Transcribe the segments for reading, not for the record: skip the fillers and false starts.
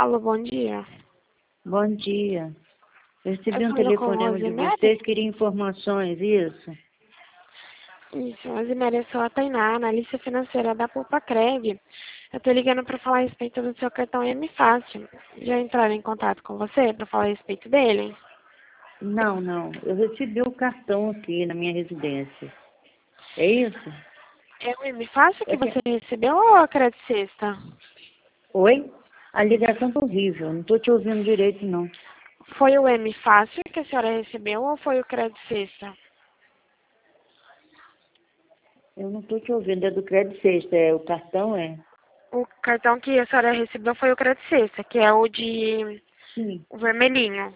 Alô, bom dia. Bom dia. Eu recebi Eu um falo com telefonema de Rosemary? vocês, queria informações, isso? Isso, Rosemary, eu sou a Tainá, analista financeira da Poupa-Cred. Eu tô ligando para falar a respeito do seu cartão M Fácil. Já entraram em contato com você para falar a respeito dele? Não. Eu recebi o cartão aqui na minha residência. É isso? É o M Fácil que É que... você recebeu ou a Cred Sexta? Oi? A ligação tá horrível, não estou te ouvindo direito, não. Foi o M Fácil que a senhora recebeu ou foi o Cred Sexta? Eu não estou te ouvindo, é do Crédito Sexta, o cartão é? O cartão que a senhora recebeu foi o Cred Sexta, que é o de Sim. o vermelhinho.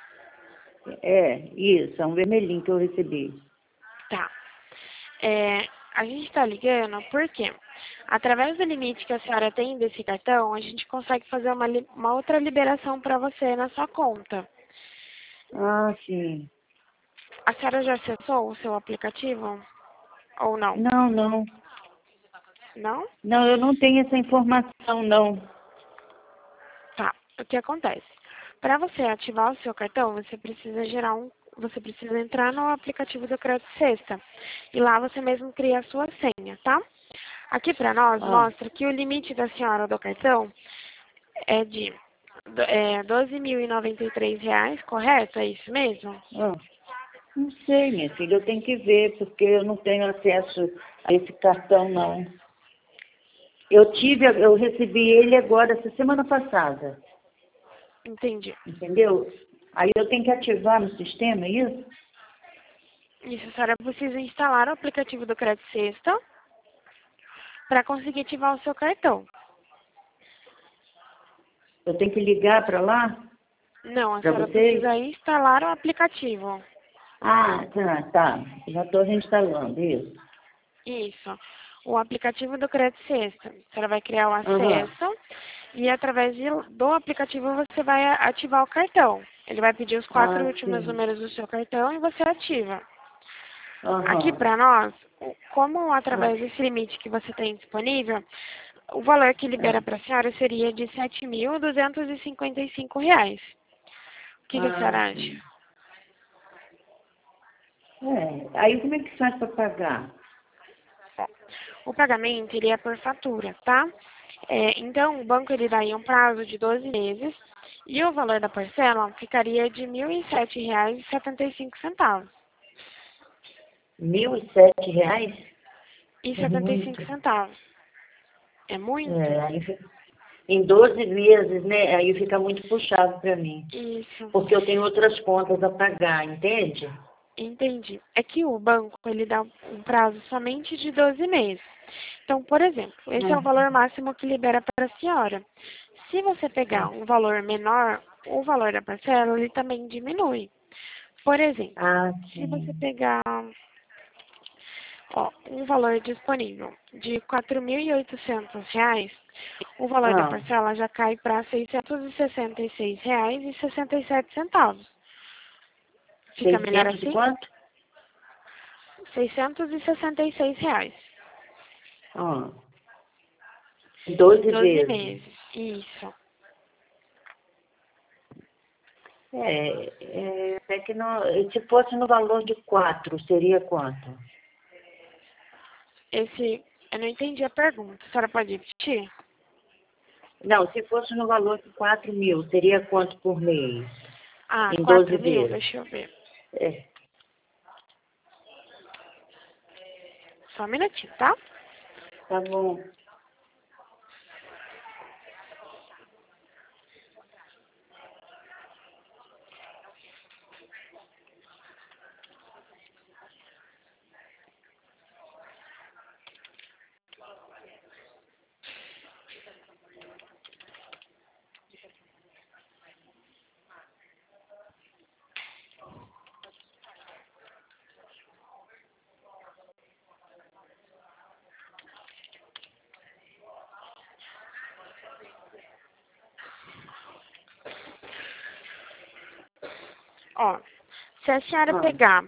Isso, é um vermelhinho que eu recebi. Tá. A gente está ligando porque, através do limite que a senhora tem desse cartão, a gente consegue fazer uma outra liberação para você na sua conta. Ah, sim. A senhora já acessou o seu aplicativo? Ou não? Não. Não? Não, eu não tenho essa informação, não. Tá. O que acontece? Para você ativar o seu cartão, você precisa entrar no aplicativo do Crédito Sexta. E lá você mesmo cria a sua senha, tá? Aqui para nós Ah, mostra que o limite da senhora do cartão é de R$ 12.093, correto? É isso mesmo? ah. Não sei, minha filha, eu tenho que ver, porque eu não tenho acesso a esse cartão, não. Eu recebi ele agora, essa semana passada, Entendi. entendeu? Aí eu tenho que ativar no sistema, é isso? Isso, a senhora precisa instalar o aplicativo do Crédito Sexta para conseguir ativar o seu cartão. Eu tenho que ligar para lá, Não, a para senhora vocês? precisa instalar o aplicativo. Ah, tá. Já estou reinstalando, isso. Isso. O aplicativo do Crédito Sexta. A senhora vai criar o Aham, acesso e através do aplicativo você vai ativar o cartão. Ele vai pedir os quatro ah, últimos sim. números do seu cartão e você ativa. Aqui Aham, para nós, como ah, através desse limite que você tem disponível, o valor que libera para a senhora seria de R$ 7.255. O que a senhora acha? sim. Aí como é que faz para pagar? O pagamento ele é por fatura, tá? Então, o banco ele dá aí um prazo de 12 meses e o valor da parcela ficaria de R$ 1.007,75. R$ 1.007? E É 75 muito. centavos. É muito? Aí em 12 meses, né? Aí fica muito puxado para mim. Isso. Porque eu tenho outras contas a pagar, entende? Entendi. É que o banco, ele dá um prazo somente de 12 meses. Então, por exemplo, esse é o É. valor máximo que libera para a senhora. Se você pegar um valor menor, o valor da parcela, ele também diminui. Por exemplo, Ah, se você sim. pegar, um valor disponível de R$ 4.800, o valor da Ah, parcela já cai para R$ 666,67. Fica melhor 600 e assim? quanto? R$ 666. Ah, 12 12 vezes. meses. Isso. É que não, se fosse no valor de 4 seria quanto? Eu não entendi a pergunta. A senhora pode repetir? Não, se fosse no valor de 4.000, seria quanto por mês? Ah, Em 12 4.000? vezes. Deixa eu ver. É, Só um minutinho, tá? tá bom. Ó, se a senhora Ah, pegar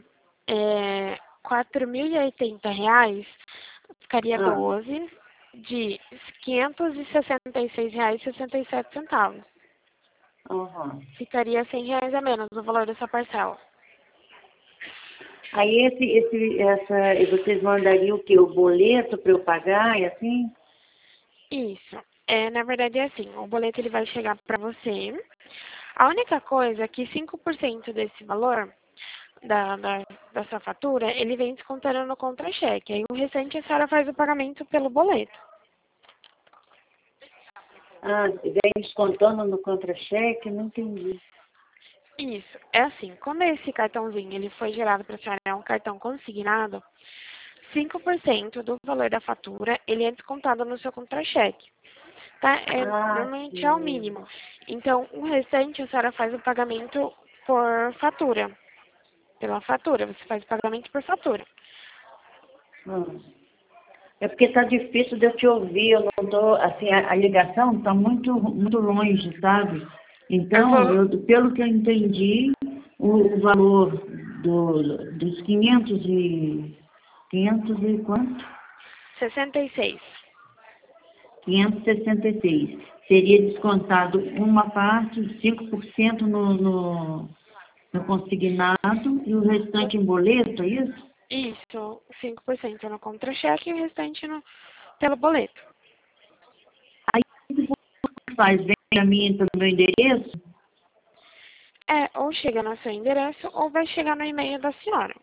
R$ 4.080, ficaria ah. 12 de R$ 566,67. Aham. Ficaria R$ 100 a menos o valor dessa parcela. Aí vocês mandariam o quê? O boleto para eu pagar e assim? Isso. Na verdade, é assim, o boleto ele vai chegar para você. A única coisa é que 5% desse valor da, da, da sua fatura, ele vem descontando no contra-cheque. Aí o restante a senhora faz o pagamento pelo boleto. Ah, vem descontando no contra-cheque? Não entendi. Isso. É assim, quando esse cartãozinho ele foi gerado para a senhora, é um cartão consignado, 5% do valor da fatura, ele é descontado no seu contra-cheque. Tá? Ah, Normalmente é o sim. mínimo. Então, o restante a senhora faz o pagamento por fatura. Pela fatura, você faz o pagamento por fatura. Ah. É porque tá difícil de eu te ouvir, eu não tô, assim, a ligação tá muito longe, sabe? Eu Então, vou. pelo que eu entendi, o valor dos 500 e quanto? 66. 566. Seria descontado uma parte, 5% no consignado e o restante em boleto, é isso? Isso, 5% no contra-cheque e o restante pelo boleto. Aí, o que você faz? Vem a mim pelo meu endereço? Ou chega no seu endereço ou vai chegar no e-mail da senhora.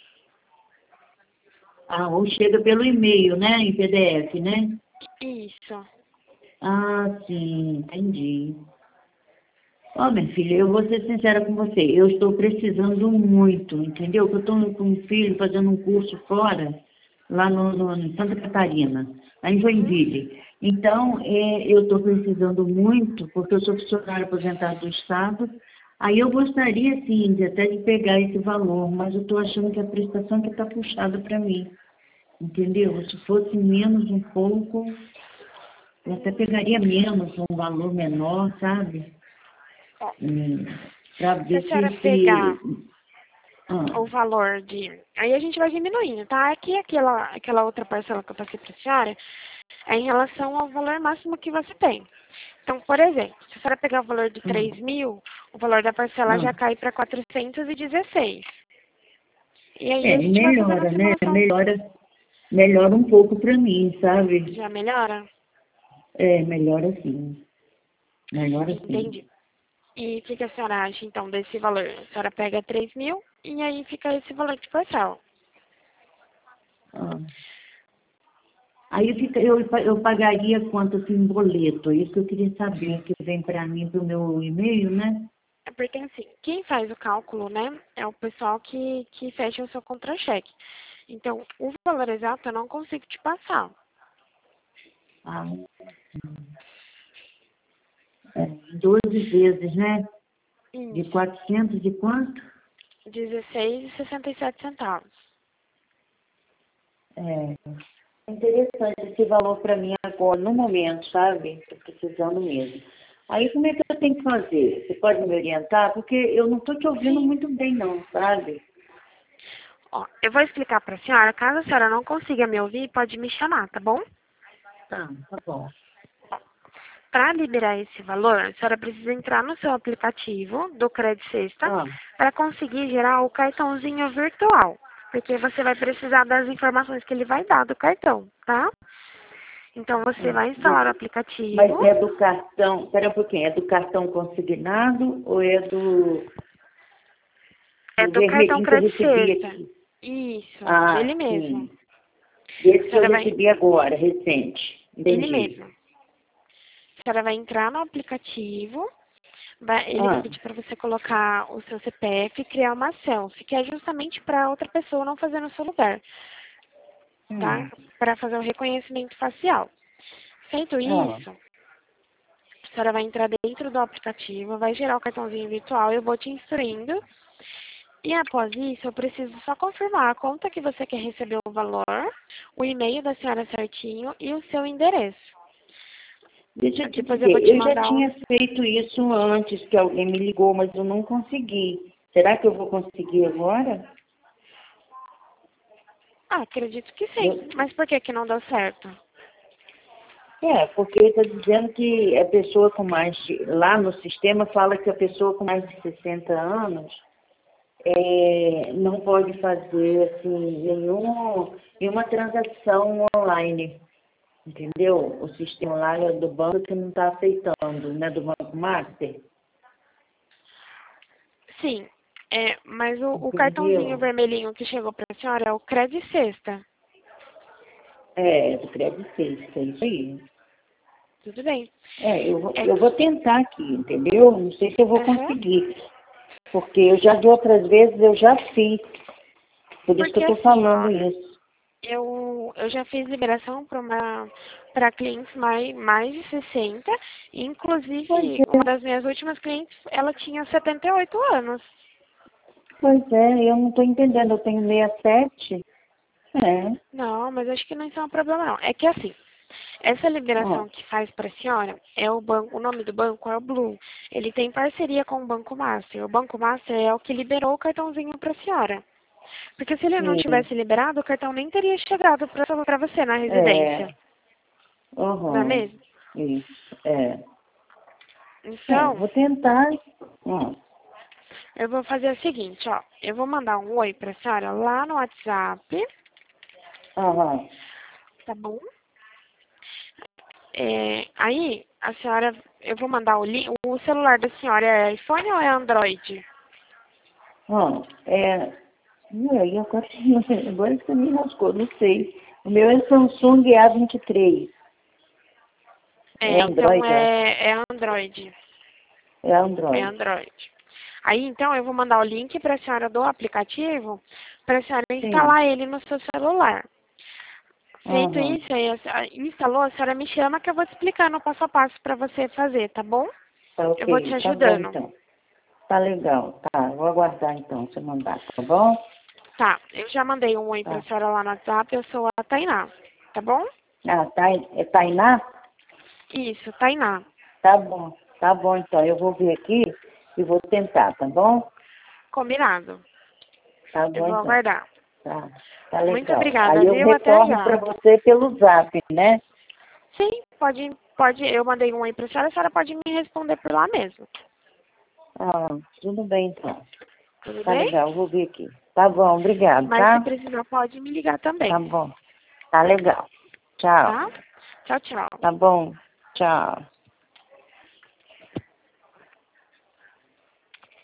Ah, ou chega pelo e-mail, né? Em PDF, né? Isso. Ah, sim, entendi. Ó, minha filha, eu vou ser sincera com você. Eu estou precisando muito, entendeu? Eu estou com um filho fazendo um curso fora, lá em Santa Catarina, lá em Uhum. Joinville. Então, eu estou precisando muito, porque eu sou funcionária aposentada do Estado. Aí eu gostaria, sim, até de pegar esse valor, mas eu estou achando que a prestação que está puxada para mim. Entendeu? Se fosse menos um pouco, eu até pegaria menos, um valor menor, sabe? Ó, Para se a ver senhora se... pegar Ah, o valor de... Aí a gente vai diminuindo, tá? Aqui aquela outra parcela que eu passei para a senhora é em relação ao valor máximo que você tem. Então, por exemplo, se a senhora pegar o valor de ah, 3.000, o valor da parcela ah. já cai para 416. E aí a É, gente vai fazendo a melhora, né? simulação. Melhora um pouco para mim, sabe? Já melhora? É, melhora sim. Melhora sim. Entendi. E o que a senhora acha, então, desse valor? A senhora pega 3.000 e aí fica esse valor de parcela. Ah. Aí eu pagaria quanto assim, em boleto? Isso que eu queria saber, que vem para mim, para o meu e-mail, né? É porque, assim, quem faz o cálculo, né, é o pessoal que fecha o seu contra-cheque. Então, o valor exato eu não consigo te passar. Ah, é, 12 vezes, né? De Isso. 400 e quanto? 16,67 centavos. É interessante esse valor para mim agora, no momento, sabe? Estou precisando mesmo. Aí como é que eu tenho que fazer? Você pode me orientar? Porque eu não estou te ouvindo Sim. muito bem não, sabe? Ó, eu vou explicar para a senhora. Caso a senhora não consiga me ouvir, pode me chamar, tá bom? Tá bom. Para liberar esse valor, a senhora precisa entrar no seu aplicativo do Crédito Sexta Ah, para conseguir gerar o cartãozinho virtual. Porque você vai precisar das informações que ele vai dar do cartão, tá? Então, você vai instalar o mas aplicativo. é do cartão, espera um pouquinho, é do cartão consignado ou é É do do cartão vermelhinho que eu Crédito recebi Sexta. aqui? Isso, Ah, dele mesmo. sim. Esse A que eu senhora vai... recebi agora, recente. Ele Entendi. mesmo. A senhora vai entrar no aplicativo. Ele vai Ah, pedir para você colocar o seu CPF e criar uma selfie, que é justamente para outra pessoa não fazer no seu lugar, hum, tá? Para fazer o reconhecimento facial. Feito ah. isso, a senhora vai entrar dentro do aplicativo, vai gerar o cartãozinho virtual, eu vou te instruindo. E após isso, eu preciso só confirmar a conta que você quer receber o valor, o e-mail da senhora certinho e o seu endereço. Deixa eu te Depois eu vou dizer, te eu já mandar tinha feito isso antes que alguém me ligou, mas eu não consegui. Será que eu vou conseguir agora? Ah, acredito que sim. Eu- Mas por que que não deu certo? Porque ele está dizendo que a pessoa com mais lá no sistema fala que a pessoa com mais de 60 anos não pode fazer assim, nenhuma transação online. Entendeu? O sistema lá do banco que não está aceitando, né? Do Banco Master. Sim, mas o Entendeu? cartãozinho vermelhinho que chegou para a senhora é o Cred Sexta. Do Crédito Sexta, é isso aí. Tudo bem. Eu vou tentar aqui, entendeu? Não sei se eu vou Aham. conseguir. Porque eu já de outras vezes eu já fiz. Por isso que Porque eu estou assim, falando ó, isso. eu já fiz liberação para clientes mais de 60, e Pois inclusive uma é, das minhas últimas clientes, ela tinha 78 anos. eu não estou entendendo. Eu tenho 67. É. Não, mas acho que não isso é um problema não. É que assim, essa Ó, liberação que faz para a senhora é o banco, o nome do banco é o Blue. Ele tem parceria com o Banco Master. O Banco Master é o que liberou o cartãozinho para a senhora. Porque se ele não sim. tivesse liberado, o cartão nem teria chegado para você na residência. É. Não é Aham. mesmo? Isso. Então, Vou tentar. Ó. eu vou fazer o seguinte, ó. Eu vou mandar um oi para a senhora lá no WhatsApp, Aham. tá bom? Aí, a senhora, eu vou mandar o link. O celular da senhora é iPhone ou é Android? Ó, e aí, agora você me rascou, não sei. O meu é Samsung A23. É Então Android, eu acho. é Android. É É Android. Android. Aí, então, eu vou mandar o link para a senhora do aplicativo, para a senhora Sim. instalar ele no seu celular. Feito Aham. isso, aí instalou, a senhora me chama que eu vou te explicar no passo a passo para você fazer, tá bom? Tá Eu vou te ok. Tá bom, ajudando. então. Tá legal. Tá, vou aguardar, então, você mandar, tá bom? Tá, eu já mandei um oi pra Tá. senhora lá no WhatsApp, eu sou a Tainá, tá bom? Ah, é Tainá? Isso, Tainá. Tá bom. Tá bom, então. Eu vou ver aqui e vou tentar, tá bom? Combinado. Tá Eu bom, vou então. aguardar. Tá. Tá Muito legal. obrigada, Aí eu viu? Até retorno já. para você pelo Zap, né? Sim, eu mandei um oi pra senhora, a senhora pode me responder por lá mesmo. Ah, tudo bem, então. Tudo Tá bem? legal, vou ver aqui. Tá bom, obrigado, Mas se tá? precisar, pode me ligar Tá também, bom. Tá legal. Tchau. tá? Tchau, tchau. Tá bom. Tchau.